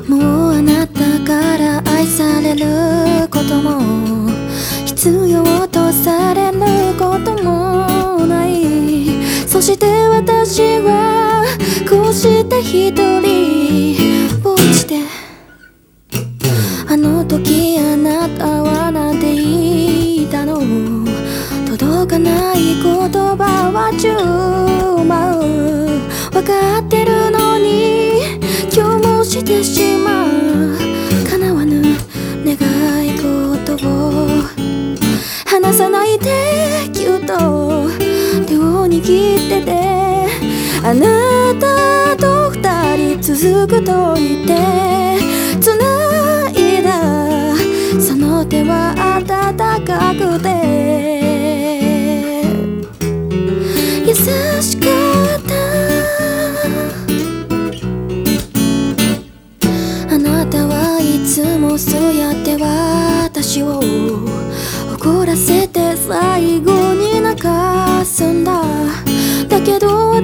もうあなたから愛されることも必要とされることもない。そして私はこうして一人ぼっちで、あの時あなたはなんて言ったの。届かない言葉は10万分かってるのに今日もしてしまう。叶わぬ願い事を離さないでぎゅっと手を握ってて、あなたと二人続くと言って繋いだその手は温かくて優しかった。あなたはいつもそうやって私を怒らせて最後に泣かすんだ。だけど